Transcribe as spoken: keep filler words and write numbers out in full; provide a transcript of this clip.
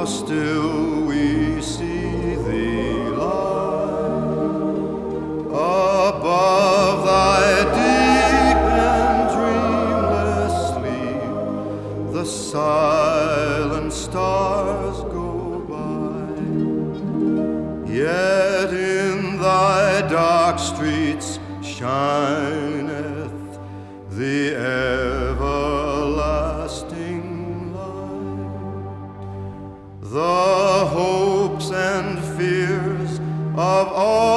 how still we see thee lie above thy deep and dreamless sleep. The silent stars go by, yet in thy dark streets shineth the everlasting light. The hopes and fears of all